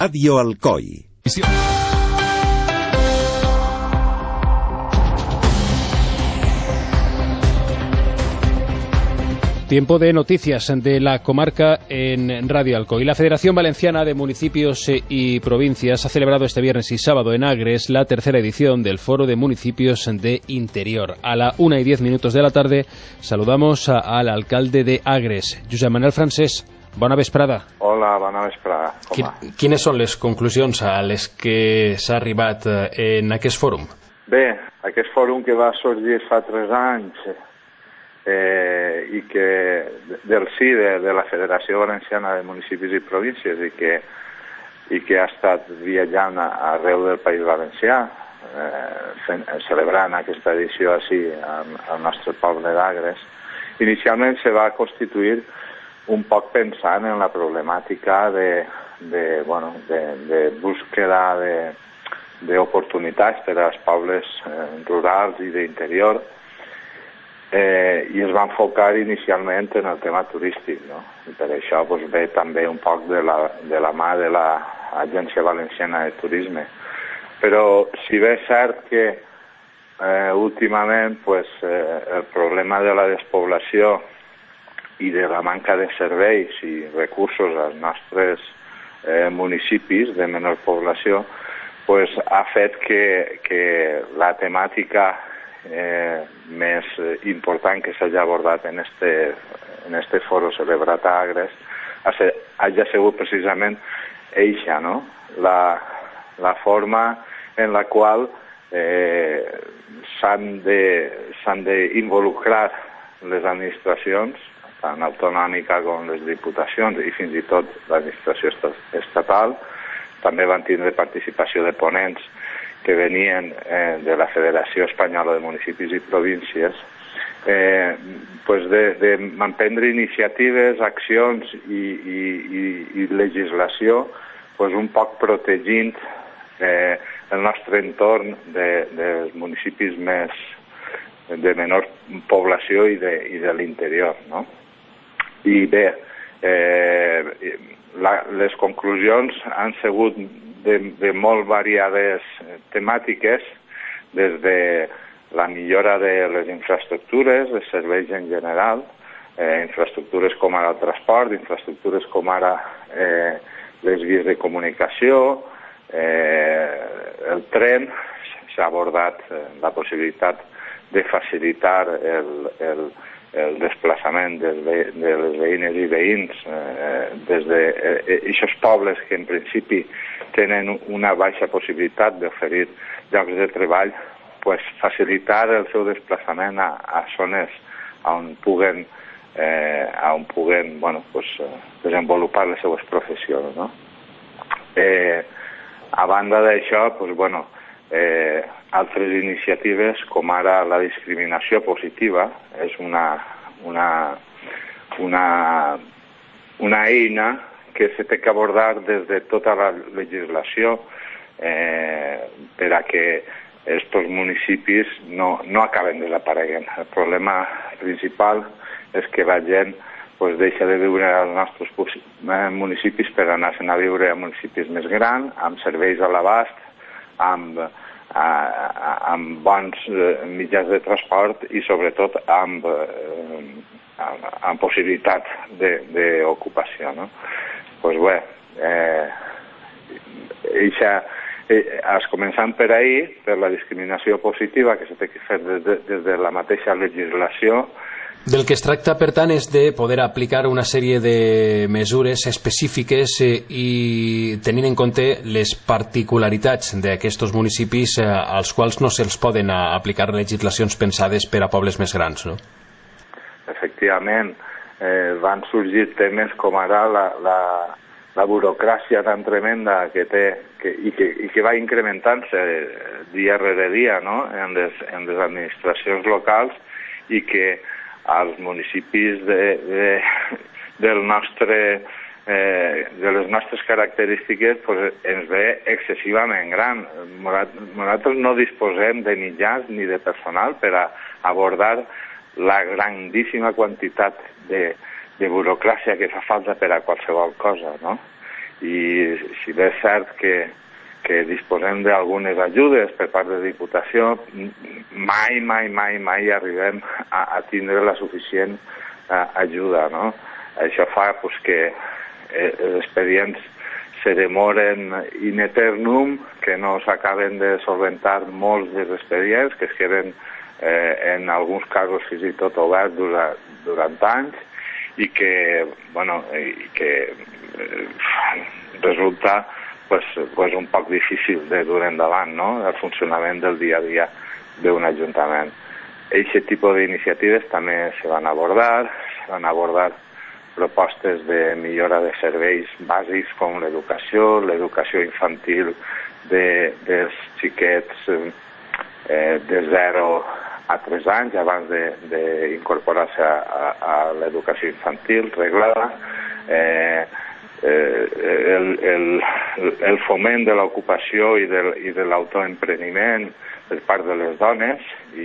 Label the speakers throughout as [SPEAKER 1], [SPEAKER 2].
[SPEAKER 1] Radio Alcoi.
[SPEAKER 2] Tiempo de noticias de la comarca en Radio Alcoy. La Federación Valenciana de Municipios y Provincias ha celebrado este viernes y sábado en Agres la tercera edición del Foro de Municipios de Interior. A la 1:10 de la tarde saludamos al alcalde de Agres, Josep Manuel Francés. Bona vesprada.
[SPEAKER 3] Hola, bona vesprada.
[SPEAKER 2] Quines són les conclusions a les que s'ha arribat en aquest fòrum?
[SPEAKER 3] Bé, aquest fòrum que va sorgir fa 3 anys i que del si de la Federació Valenciana de Municipis i Províncies i que ha estat viatjant arreu del País Valencià, celebrant aquesta edició així al nostre poble d'Agres. Inicialment se va constituir un poc pensant en la problemàtica de búsqueda d'oportunitats per als pobles rurals i d'interior, i es va enfocar inicialment en el tema turístic, no? I per això ve també un poc de la mà de l'Agència Valenciana de Turisme. Però si bé és cert que últimament el problema de la despoblació i de la manca de serveis i recursos als nostres municipis de menor població ha fet que la temàtica més important que s'hagi abordat en este foro celebrat a Agres hagi sigut precisament eixa, no? La forma en la qual s'han d'involucrar les administracions, tant autonòmica com les diputacions i fins i tot l'administració estatal. També van tindre participació de ponents que venien de la Federació Espanyola de Municipis i Províncies, de emprendre iniciatives, accions i legislació un poc protegint el nostre entorn dels municipis de menor població i de l'interior, no? I bé, les conclusions han sigut de molt variades temàtiques, des de la millora de les infraestructures, de serveis en general, infraestructures com ara el transport, infraestructures com ara les vies de comunicació, el tren. S'ha abordat la possibilitat de facilitar el desplaçament de les veïnes i veïns des d'aquests pobles que en principi tenen una baixa possibilitat d'oferir llocs de treball, facilitar el seu desplaçament a zones on puguen desenvolupar les seues professions, no? A banda d'això, altres iniciatives com ara la discriminació positiva és una eina que s'ha de abordar des de tota la legislació per a que aquests municipis no acaben desapareguent. El problema principal és que la gent deixa de viure als nostres municipis per anar-se'n a viure a municipis més grans, amb serveis a l'abast, amb bons mitjans de transport i sobretot amb possibilitat d'ocupació, no? Començant per ahir, per la discriminació positiva que s'ha de fer des de la mateixa legislació.
[SPEAKER 2] Del que es tracta, per tant, és de poder aplicar una sèrie de mesures específiques i tenint en compte les particularitats d'aquests municipis als quals no se'ls poden aplicar legislacions pensades per a pobles més grans, no?
[SPEAKER 3] Efectivament, van sorgir temes com ara la burocràcia tan tremenda que té i que va incrementant-se dia rere dia, no? En les administracions locals, i que als municipis de les nostres característiques ens ve excessivament gran. Nosaltres no disposem de mitjans ni de personal per a abordar la grandíssima quantitat de burocràcia que fa falta per a qualsevol cosa, no? i si bé és cert que disposem d'algunes ajudes per part de Diputació, mai arribem a tindre la suficient ajuda, no? Això fa pues, que els expedients se demoren in eternum, que no s'acaben de solventar molts dels expedients, que es queden en alguns casos fins i tot oberts durant anys, i que resulta pues un poc difícil de dur endavant, no?, el funcionament del dia a dia d'un ajuntament. Aquest tipus d'iniciatives també se van abordar propostes de millora de serveis bàsics com l'educació infantil dels xiquets de 0 a 3 anys abans d'incorporar-se a l'educació infantil reglada, el foment de l'ocupació i de l'autoemprendiment per part de les dones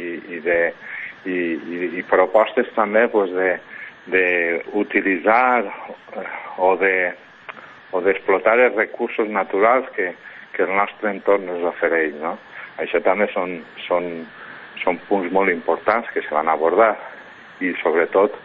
[SPEAKER 3] i propostes també pues, d'utilitzar o d'explotar els recursos naturals que el nostre entorn ens ofereix, no? Això també són punts molt importants que se van abordar i sobretot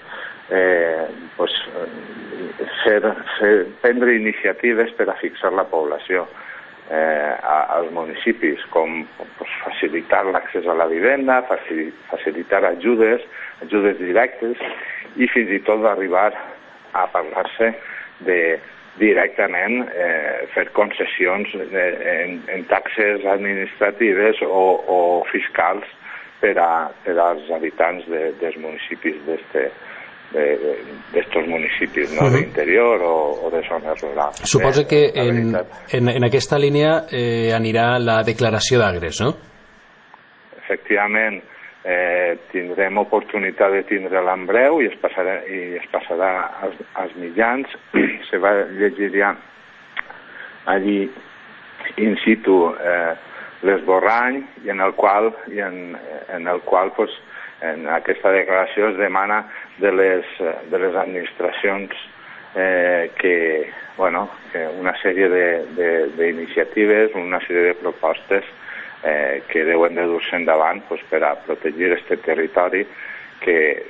[SPEAKER 3] prendre iniciatives per a fixar la població als municipis, com facilitar l'accés a la vivenda, facilitar ajudes directes i fins i tot arribar a parlar-se de directament fer concessions en taxes administratives o fiscals per als habitants dels municipis d'estos municipis, no? D'interior o de zones rurals.
[SPEAKER 2] Suposo que en aquesta línia anirà la declaració d'Agres, no?
[SPEAKER 3] Efectivament, tindrem oportunitat de tindre-la en breu i es passarà als mitjans. Se va llegir ja allí in situ l'esborrany i en el qual pues, en aquesta declaració es demana de les administracions que una sèrie d'iniciatives, una sèrie de propostes que deuen de dur-se endavant pues, per a protegir aquest territori que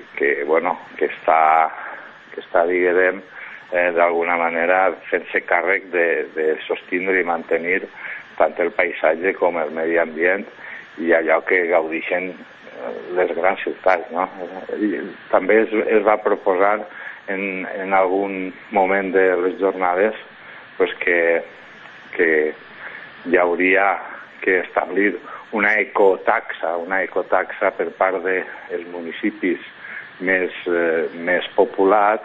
[SPEAKER 3] està diguem, d'alguna manera fent-se càrrec de sostindre i mantenir tant el paisatge com el medi ambient i allò que gaudeixen les grans ciutats, no? També es va proposar en algun moment de les jornades pues, que hi hauria que establir una ecotaxa per part dels municipis més populats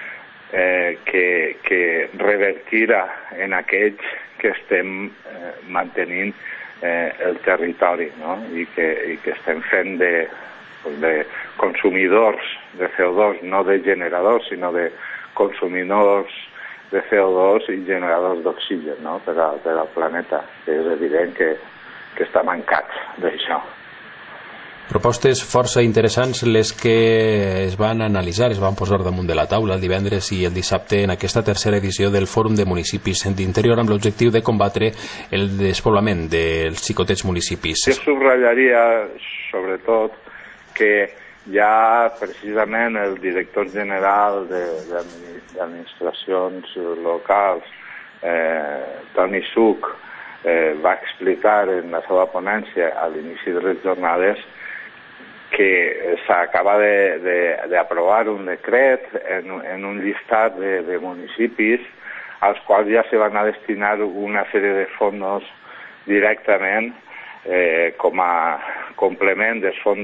[SPEAKER 3] que revertirà en aquells que estem mantenint el territori, no? I que estem fent de consumidors de CO2, no de generadors, sinó de consumidors de CO2 i generadors d'oxigen, no? per al planeta, que és evident que està mancat d'això.
[SPEAKER 2] Propostes força interessants les que es van analitzar, es van posar damunt de la taula el divendres i el dissabte en aquesta tercera edició del Fòrum de Municipis d'Interior amb l'objectiu de combatre el despoblament dels xicotets municipis.
[SPEAKER 3] Jo subratllaria sobretot que ja precisament el director general d'administracions locals, Toni Suc, va explicar en la seva ponència a l'inici de les jornades que s'acaba d'aprovar un decret en un llistat de municipis als quals ja se van a destinar una sèrie de fons directament com a complement dels fons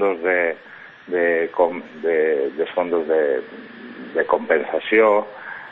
[SPEAKER 3] de compensació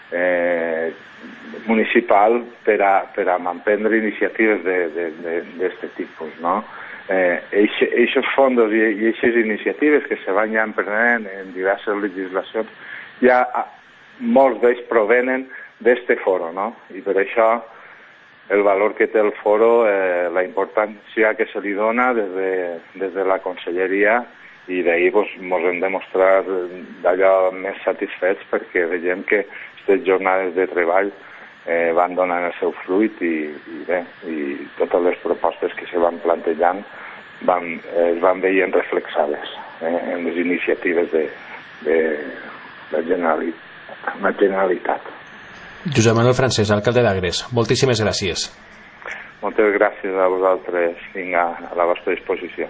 [SPEAKER 3] municipal per a emprendre iniciatives d'aquest tipus, no? Aquests fons i aquestes iniciatives que se van ja emprenent en diverses legislacions, ja molts d'ells provenen d'aquest foro, no? I per això el valor que té el foro, la importància que se li dona des de la conselleria, i d'ahir ens hem de mostrar d'allò més satisfets perquè veiem que aquestes jornades de treball van donant el seu fruit i totes les propostes que se van plantejant es van veient reflexades en les iniciatives de la Generalitat.
[SPEAKER 2] Josep Manuel Francés, alcalde d'Agres, moltíssimes gràcies.
[SPEAKER 3] Moltes gràcies a vosaltres, vinc a la vostra disposició.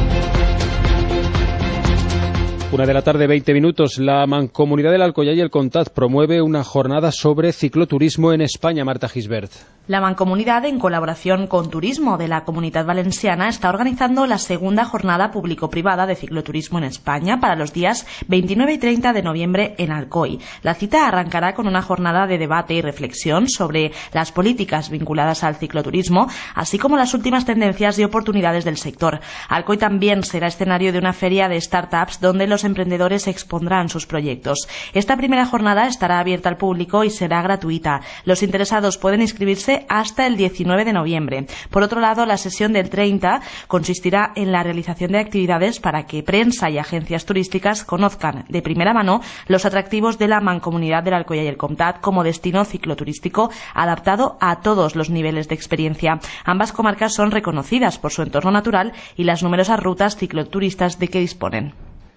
[SPEAKER 2] 1 de la tarde, 20 minutos. La Mancomunidad del Alcoyà y el Comtat promueve una jornada sobre cicloturismo en España. Marta Gisbert.
[SPEAKER 1] La Mancomunidad, en colaboración con Turismo de la Comunidad Valenciana, está organizando la segunda jornada público-privada de cicloturismo en España para los días 29 y 30 de noviembre en Alcoy. La cita arrancará con una jornada de debate y reflexión sobre las políticas vinculadas al cicloturismo, así como las últimas tendencias y oportunidades del sector. Alcoy también será escenario de una feria de startups donde los emprendedores expondrán sus proyectos. Esta primera jornada estará abierta al público y será gratuita. Los interesados pueden inscribirse hasta el 19 de noviembre. Por otro lado, la sesión del 30 consistirá en la realización de actividades para que prensa y agencias turísticas conozcan de primera mano los atractivos de la Mancomunidad del Alcoyà y el Comtat como destino cicloturístico adaptado a todos los niveles de experiencia. Ambas comarcas son reconocidas por su entorno natural y las numerosas rutas cicloturistas de que disponen.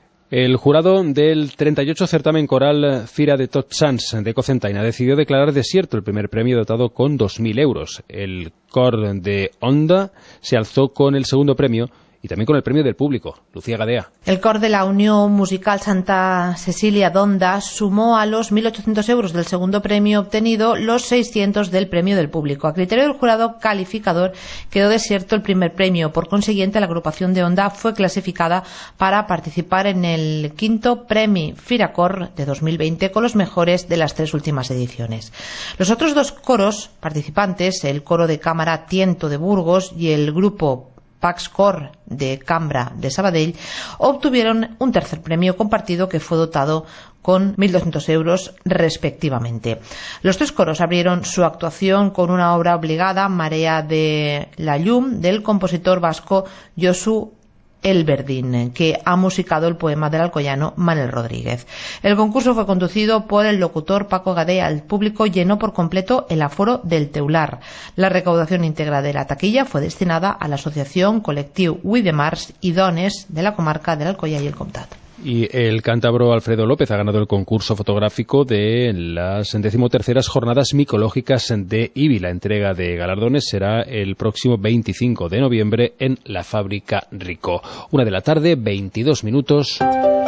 [SPEAKER 2] El jurado del 38 certamen coral Fira de Tots Sants de Cocentaina decidió declarar desierto el primer premio dotado con 2.000 euros. El cor de Onda se alzó con el segundo premio y también con el premio del público. Lucía Gadea.
[SPEAKER 4] El cor de la Unión Musical Santa Cecilia d'Onda sumó a los 1.800 euros del segundo premio obtenido los 600 del premio del público. A criterio del jurado calificador quedó desierto el primer premio. Por consiguiente, la agrupación de Onda fue clasificada para participar en el quinto Premi Firacor de 2020 con los mejores de las 3 últimas ediciones. Los otros 2 coros participantes, el coro de cámara Tiento de Burgos y el grupo Pax Cor de Cambra de Sabadell, obtuvieron un tercer premio compartido que fue dotado con 1.200 euros respectivamente. Los 3 coros abrieron su actuación con una obra obligada, Marea de la Llum, del compositor vasco Josu Elberdin, que ha musicado el poema del alcoyano Manel Rodríguez. El concurso fue conducido por el locutor Paco Gadea. El público llenó por completo el aforo del teular. La recaudación íntegra de la taquilla fue destinada a la asociación Col·lectiu Uidemars y Dones de la comarca del Alcoyà y el Comtat.
[SPEAKER 2] Y el cántabro Alfredo López ha ganado el concurso fotográfico de las 13ª Jornadas Micológicas de IBI. La entrega de galardones será el próximo 25 de noviembre en la Fábrica Rico. 1 de la tarde, 22 minutos.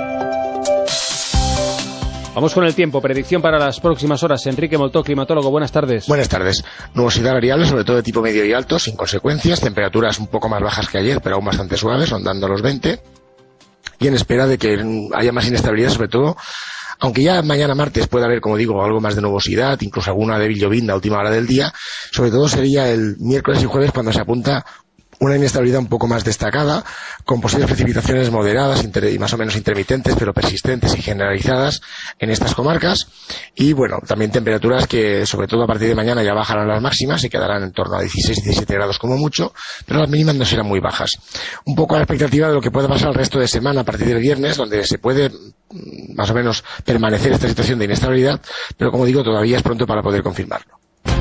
[SPEAKER 2] Vamos con el tiempo. Predicción para las próximas horas. Enrique Moltó, climatólogo. Buenas tardes.
[SPEAKER 5] Buenas tardes. Nubosidad variable, sobre todo de tipo medio y alto, sin consecuencias. Temperaturas un poco más bajas que ayer, pero aún bastante suaves, rondando los 20. Y en espera de que haya más inestabilidad, sobre todo, aunque ya mañana martes puede haber, como digo, algo más de nubosidad, incluso alguna débil llovizna a última hora del día, sobre todo sería el miércoles y jueves cuando se apunta una inestabilidad un poco más destacada, con posibles precipitaciones moderadas y más o menos intermitentes, pero persistentes y generalizadas en estas comarcas. Y bueno, también temperaturas que, sobre todo a partir de mañana, ya bajarán las máximas y quedarán en torno a 16-17 grados como mucho, pero las mínimas no serán muy bajas. Un poco a la expectativa de lo que pueda pasar el resto de semana a partir del viernes, donde se puede más o menos permanecer esta situación de inestabilidad, pero como digo, todavía es pronto para poder confirmarlo.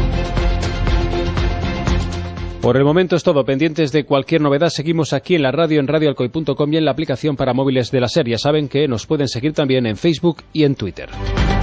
[SPEAKER 2] Por el momento es todo. Pendientes de cualquier novedad, seguimos aquí en la radio, en radioalcoy.com y en la aplicación para móviles de la SER. Ya saben que nos pueden seguir también en Facebook y en Twitter.